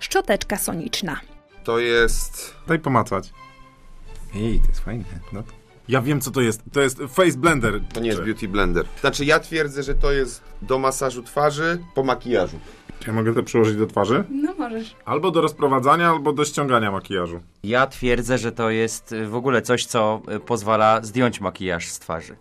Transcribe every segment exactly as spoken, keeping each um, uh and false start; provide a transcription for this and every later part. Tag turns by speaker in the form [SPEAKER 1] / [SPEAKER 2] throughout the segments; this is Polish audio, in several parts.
[SPEAKER 1] Szczoteczka soniczna.
[SPEAKER 2] To jest...
[SPEAKER 3] Daj pomacać. Ej, to jest fajne. No. Ja wiem, co to jest. To jest face blender.
[SPEAKER 2] To nie jest beauty blender. Znaczy, ja twierdzę, że to jest do masażu twarzy po makijażu.
[SPEAKER 3] Czy ja mogę to przyłożyć do twarzy?
[SPEAKER 1] No możesz.
[SPEAKER 3] Albo do rozprowadzania, albo do ściągania makijażu.
[SPEAKER 4] Ja twierdzę, że to jest w ogóle coś, co pozwala zdjąć makijaż z twarzy.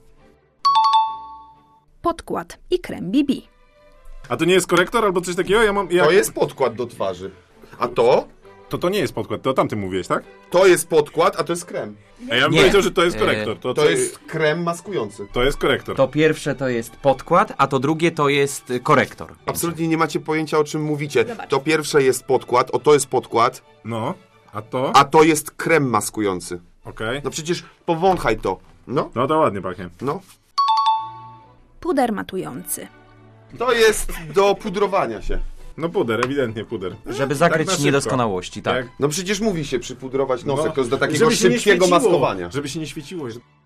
[SPEAKER 1] Podkład i krem B B.
[SPEAKER 3] A to nie jest korektor albo coś takiego? Ja mam, ja...
[SPEAKER 2] To jest podkład do twarzy. A to?
[SPEAKER 3] To to nie jest podkład, to o tamtym mówiłeś, tak?
[SPEAKER 2] To jest podkład, a to jest krem.
[SPEAKER 3] A ja bym
[SPEAKER 4] Nie.
[SPEAKER 3] powiedział, że to jest korektor. To,
[SPEAKER 2] To jest krem maskujący.
[SPEAKER 3] to jest korektor.
[SPEAKER 4] To pierwsze to jest podkład, a to drugie to jest korektor.
[SPEAKER 2] Absolutnie nie macie pojęcia, o czym mówicie. To pierwsze jest podkład, o to jest podkład,
[SPEAKER 3] No, a to?
[SPEAKER 2] a to jest krem maskujący.
[SPEAKER 3] Okej.
[SPEAKER 2] No przecież powąchaj to. No,
[SPEAKER 3] No to ładnie pachnie.
[SPEAKER 2] no.
[SPEAKER 1] Puder matujący.
[SPEAKER 2] To jest do pudrowania się.
[SPEAKER 3] No puder, ewidentnie puder.
[SPEAKER 4] Żeby zakryć
[SPEAKER 3] Tak na szybko.
[SPEAKER 4] niedoskonałości, tak.
[SPEAKER 3] Jak-
[SPEAKER 2] No przecież mówi się przypudrować nosek,
[SPEAKER 3] No,
[SPEAKER 2] to jest do takiego
[SPEAKER 3] żeby się nie
[SPEAKER 2] szybkiego
[SPEAKER 3] świeciło,
[SPEAKER 2] maskowania.
[SPEAKER 3] Żeby się nie świeciło.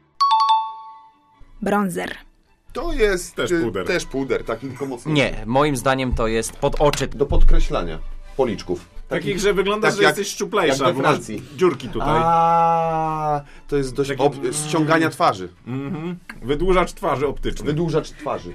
[SPEAKER 1] Bronzer.
[SPEAKER 2] To jest
[SPEAKER 3] Też
[SPEAKER 2] y,
[SPEAKER 3] puder.
[SPEAKER 2] Też puder, taki tylko mocny.
[SPEAKER 4] Nie, moim zdaniem to jest pod oczy.
[SPEAKER 2] Do podkreślania policzków.
[SPEAKER 3] Takich, że wygląda,
[SPEAKER 2] tak
[SPEAKER 3] że
[SPEAKER 2] jak-
[SPEAKER 3] jesteś szczuplejsza,
[SPEAKER 2] jak we
[SPEAKER 3] bo masz
[SPEAKER 2] Francji.
[SPEAKER 3] dziurki tutaj.
[SPEAKER 2] A, to jest dość
[SPEAKER 3] Taki-
[SPEAKER 2] ob... ściągania twarzy.
[SPEAKER 3] Mhm. Wydłużacz twarzy optyczny.
[SPEAKER 2] Wydłużacz twarzy.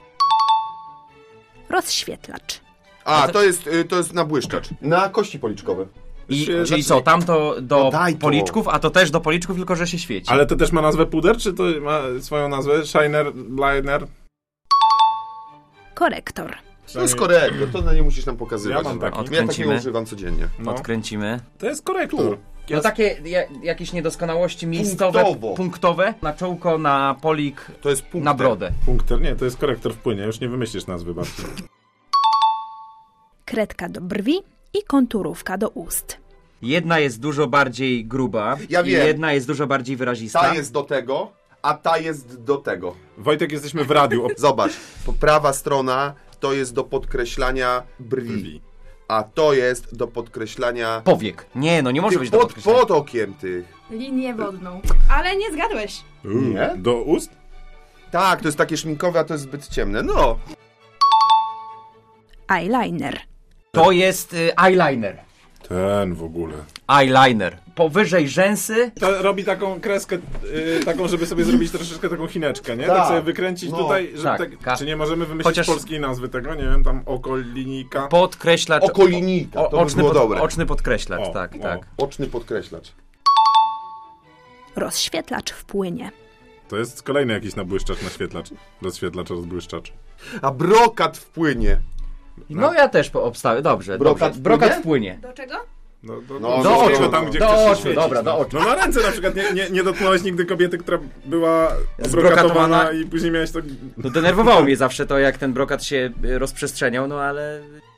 [SPEAKER 1] Rozświetlacz.
[SPEAKER 2] A, to jest, y, to jest nabłyszczacz. Na kości policzkowe.
[SPEAKER 4] I,
[SPEAKER 3] Się-
[SPEAKER 4] czyli co, tamto do
[SPEAKER 2] No daj to.
[SPEAKER 4] policzków, a to też do policzków, tylko że się świeci.
[SPEAKER 3] Ale to też ma nazwę puder, czy to ma swoją nazwę? Shiner, liner?
[SPEAKER 1] Korektor.
[SPEAKER 2] To jest korektor, to no nie musisz nam pokazywać.
[SPEAKER 3] Ja mam taki.
[SPEAKER 2] Ja
[SPEAKER 4] Odkręcimy.
[SPEAKER 2] takiego używam codziennie.
[SPEAKER 3] No.
[SPEAKER 4] Odkręcimy.
[SPEAKER 3] To jest korektor.
[SPEAKER 4] No takie ja, jakieś niedoskonałości miejscowe,
[SPEAKER 2] Punktowo.
[SPEAKER 4] punktowe, na czołko, na polik,
[SPEAKER 2] To jest punkt.
[SPEAKER 4] na brodę.
[SPEAKER 3] Punkter? Nie, to jest korektor w płynie. Już nie wymyślisz nazwy bardziej.
[SPEAKER 1] Kredka do brwi i konturówka do ust.
[SPEAKER 4] Jedna jest dużo bardziej gruba
[SPEAKER 2] Ja
[SPEAKER 4] i
[SPEAKER 2] wiem.
[SPEAKER 4] jedna jest dużo bardziej wyrazista.
[SPEAKER 2] Ta jest do tego, a ta jest do tego.
[SPEAKER 3] Wojtek, jesteśmy w radiu.
[SPEAKER 2] Zobacz, po prawa strona to jest do podkreślania brwi,
[SPEAKER 3] Brwi.
[SPEAKER 2] a to jest do podkreślania
[SPEAKER 4] Powiek. Nie, no nie może
[SPEAKER 2] Ty,
[SPEAKER 4] być do
[SPEAKER 2] pod,
[SPEAKER 4] podkreślenia.
[SPEAKER 2] pod okiem tych.
[SPEAKER 1] Linię wodną. Ale nie zgadłeś.
[SPEAKER 2] Nie?
[SPEAKER 3] Do ust?
[SPEAKER 2] Tak, to jest takie szminkowe, a to jest zbyt ciemne. No.
[SPEAKER 1] Eyeliner.
[SPEAKER 4] To jest y, eyeliner.
[SPEAKER 3] Ten w ogóle.
[SPEAKER 4] Eyeliner. Powyżej rzęsy.
[SPEAKER 3] To robi taką kreskę, y, taką, żeby sobie zrobić troszeczkę taką chineczkę, nie? Tak,
[SPEAKER 2] Tak.
[SPEAKER 3] sobie wykręcić
[SPEAKER 2] No.
[SPEAKER 3] tutaj, żeby
[SPEAKER 4] Tak,
[SPEAKER 3] tak,
[SPEAKER 4] ka-
[SPEAKER 3] czy nie możemy wymyślić
[SPEAKER 4] Chociaż-
[SPEAKER 3] polskiej nazwy tego, nie wiem, tam oko, linijka.
[SPEAKER 4] Podkreślacz.
[SPEAKER 2] Okolinijka, to by
[SPEAKER 4] oczny,
[SPEAKER 2] było
[SPEAKER 4] pod,
[SPEAKER 2] dobre.
[SPEAKER 4] oczny podkreślacz,
[SPEAKER 3] O,
[SPEAKER 4] tak,
[SPEAKER 3] o.
[SPEAKER 4] tak.
[SPEAKER 2] Oczny podkreślacz.
[SPEAKER 1] Rozświetlacz w płynie.
[SPEAKER 3] To jest kolejny jakiś nabłyszczacz, naświetlacz, rozświetlacz, rozbłyszczacz.
[SPEAKER 2] A brokat wpłynie.
[SPEAKER 4] No ja też po- obstawię, dobrze.
[SPEAKER 2] Brokat
[SPEAKER 4] dobrze. Brokat
[SPEAKER 2] wpłynie?
[SPEAKER 4] wpłynie.
[SPEAKER 1] Do czego?
[SPEAKER 3] No, do,
[SPEAKER 2] No,
[SPEAKER 3] do,
[SPEAKER 2] do
[SPEAKER 3] oczu,
[SPEAKER 2] oczu,
[SPEAKER 3] tam gdzie
[SPEAKER 4] do
[SPEAKER 3] chcesz się
[SPEAKER 4] oczu,
[SPEAKER 3] świecić,
[SPEAKER 4] dobra,
[SPEAKER 3] no.
[SPEAKER 4] do oczu.
[SPEAKER 3] No na ręce na przykład, nie, nie, nie dotknąłeś nigdy kobiety, która była
[SPEAKER 4] Zbrokatowana.
[SPEAKER 3] zbrokatowana i później miałeś to...
[SPEAKER 4] No denerwowało mnie zawsze to, jak ten brokat się y, rozprzestrzeniał, no ale...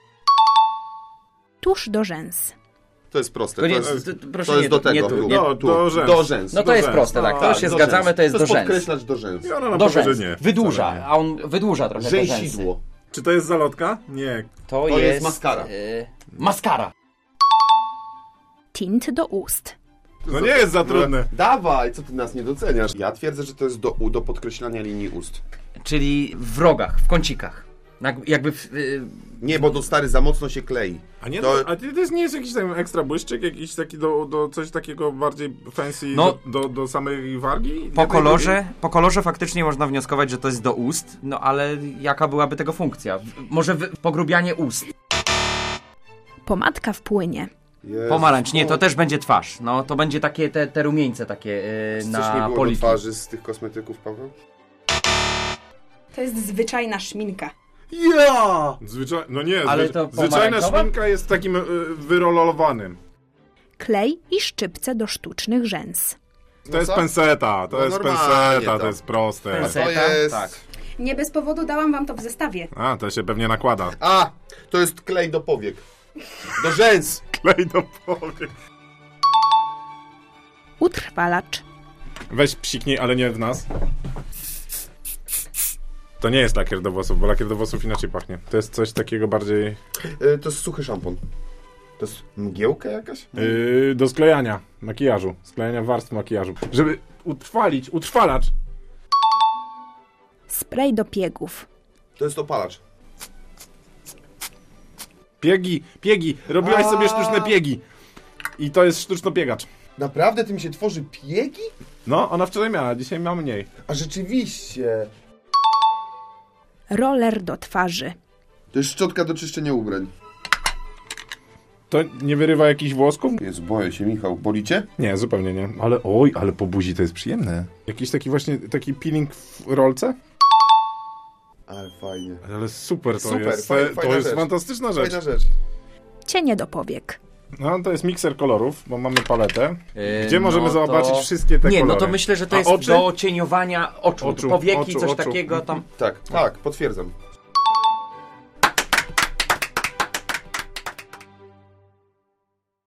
[SPEAKER 1] Tusz do rzęs.
[SPEAKER 2] To jest proste.
[SPEAKER 4] To nie,
[SPEAKER 2] to jest,
[SPEAKER 4] d- d- proszę
[SPEAKER 2] to jest
[SPEAKER 4] nie,
[SPEAKER 2] do tego.
[SPEAKER 4] nie, tu,
[SPEAKER 2] tu,
[SPEAKER 4] nie,
[SPEAKER 3] do,
[SPEAKER 2] tu.
[SPEAKER 3] do rzęs.
[SPEAKER 2] Do rzęs.
[SPEAKER 4] No to
[SPEAKER 3] do
[SPEAKER 4] jest
[SPEAKER 3] rzęs.
[SPEAKER 4] proste, tak, to
[SPEAKER 2] Tak,
[SPEAKER 4] się
[SPEAKER 2] do
[SPEAKER 4] zgadzamy,
[SPEAKER 2] rzęs.
[SPEAKER 4] to jest
[SPEAKER 2] to
[SPEAKER 4] do
[SPEAKER 2] jest
[SPEAKER 4] rzęs.
[SPEAKER 2] podkreślacz do rzęs.
[SPEAKER 3] I ona nam
[SPEAKER 4] Do
[SPEAKER 3] powie, że
[SPEAKER 4] rzęs.
[SPEAKER 3] nie.
[SPEAKER 4] Wydłuża,
[SPEAKER 3] wcale nie.
[SPEAKER 4] a on wydłuża trochę te rzęsy.
[SPEAKER 2] Rzęsidło.
[SPEAKER 3] Czy to jest zalotka? Nie.
[SPEAKER 4] To,
[SPEAKER 2] To
[SPEAKER 4] jest...
[SPEAKER 2] jest maskara.
[SPEAKER 4] Y, maskara.
[SPEAKER 1] Tint do ust.
[SPEAKER 3] No nie jest za trudne.
[SPEAKER 2] Dawaj, co ty nas nie doceniasz? Ja twierdzę, że to jest do, do podkreślania linii ust.
[SPEAKER 4] Czyli w rogach, w kącikach. Jak- Jakby w, y,
[SPEAKER 2] Nie, bo to stary za mocno się klei.
[SPEAKER 3] A nie,
[SPEAKER 2] To-
[SPEAKER 3] to... a to jest, nie jest jakiś tam ekstra błyszczyk, jakiś taki do, do coś takiego bardziej fancy
[SPEAKER 4] No.
[SPEAKER 3] do, do, do samej wargi?
[SPEAKER 4] po
[SPEAKER 3] Nie tej
[SPEAKER 4] kolorze, po kolorze faktycznie można wnioskować, że to jest do ust, no ale jaka byłaby tego funkcja? W- Może w, pogrubianie ust.
[SPEAKER 1] Pomadka w płynie.
[SPEAKER 2] Jezu,
[SPEAKER 4] Pomarańcz, nie, to
[SPEAKER 2] o,
[SPEAKER 4] też będzie twarz. No to będzie takie, te, te rumieńce takie yy,
[SPEAKER 2] Coś nie
[SPEAKER 4] na
[SPEAKER 2] było do
[SPEAKER 4] poliki.
[SPEAKER 2] twarzy z tych kosmetyków, Paweł?
[SPEAKER 1] To jest zwyczajna szminka.
[SPEAKER 2] Ja!
[SPEAKER 3] Zwyczaj... No nie,
[SPEAKER 4] Ale
[SPEAKER 3] zwycz...
[SPEAKER 4] to
[SPEAKER 3] zwyczajna
[SPEAKER 4] pomarańczowa?
[SPEAKER 3] szminka jest takim y, wyrololowanym.
[SPEAKER 1] Klej i szczypce do sztucznych rzęs.
[SPEAKER 3] To
[SPEAKER 2] No
[SPEAKER 3] jest
[SPEAKER 2] co?
[SPEAKER 3] penseta, to
[SPEAKER 2] No
[SPEAKER 3] jest
[SPEAKER 2] normalnie
[SPEAKER 3] penseta,
[SPEAKER 2] to.
[SPEAKER 3] to jest proste.
[SPEAKER 4] Penseta?
[SPEAKER 2] To jest...
[SPEAKER 4] Tak.
[SPEAKER 1] Nie bez powodu dałam wam to w zestawie.
[SPEAKER 3] A, to się pewnie nakłada.
[SPEAKER 2] A, to jest klej do powiek. Do rzęs.
[SPEAKER 3] Klej do powiek.
[SPEAKER 1] Utrwalacz.
[SPEAKER 3] Weź psiknij, ale nie w nas. To nie jest lakier do włosów, bo lakier do włosów inaczej pachnie. To jest coś takiego bardziej...
[SPEAKER 2] Y, to jest suchy szampon. To jest mgiełka jakaś?
[SPEAKER 3] Yy, do sklejania makijażu. Sklejania warstw makijażu. Żeby utrwalić, utrwalacz.
[SPEAKER 1] Spray do piegów.
[SPEAKER 2] To jest opalacz.
[SPEAKER 3] Piegi, piegi. Robiłaś
[SPEAKER 2] A.
[SPEAKER 3] sobie sztuczne piegi. I to jest sztucznopiegacz.
[SPEAKER 2] Naprawdę tym się tworzy piegi?
[SPEAKER 3] No, ona wczoraj miała, dzisiaj ma mniej.
[SPEAKER 2] A rzeczywiście.
[SPEAKER 1] Roller do twarzy.
[SPEAKER 2] To jest szczotka do czyszczenia ubrań.
[SPEAKER 3] To nie wyrywa jakichś włosków?
[SPEAKER 2] Jezu, boję się, Michał. Boli cię?
[SPEAKER 3] Nie, zupełnie nie. Ale oj, ale po buzi to jest przyjemne. Jakiś taki właśnie, taki peeling w rolce?
[SPEAKER 2] Ale fajnie.
[SPEAKER 3] Ale super to
[SPEAKER 2] Super,
[SPEAKER 3] jest.
[SPEAKER 2] faj-
[SPEAKER 3] to
[SPEAKER 2] fajna
[SPEAKER 3] jest
[SPEAKER 2] rzecz.
[SPEAKER 3] fantastyczna rzecz.
[SPEAKER 2] Fajna rzecz.
[SPEAKER 1] Cienie do powiek.
[SPEAKER 3] No, to jest mikser kolorów, bo mamy paletę.
[SPEAKER 4] Yy,
[SPEAKER 3] Gdzie możemy
[SPEAKER 4] no to-
[SPEAKER 3] zobaczyć wszystkie te
[SPEAKER 4] Nie,
[SPEAKER 3] kolory?
[SPEAKER 4] no to myślę, że to
[SPEAKER 3] A
[SPEAKER 4] jest
[SPEAKER 3] oczy?
[SPEAKER 4] do cieniowania oczu.
[SPEAKER 3] Oczu,
[SPEAKER 4] Powieki,
[SPEAKER 3] oczu,
[SPEAKER 4] coś
[SPEAKER 3] oczu.
[SPEAKER 4] takiego tam.
[SPEAKER 2] Tak, tak, potwierdzam.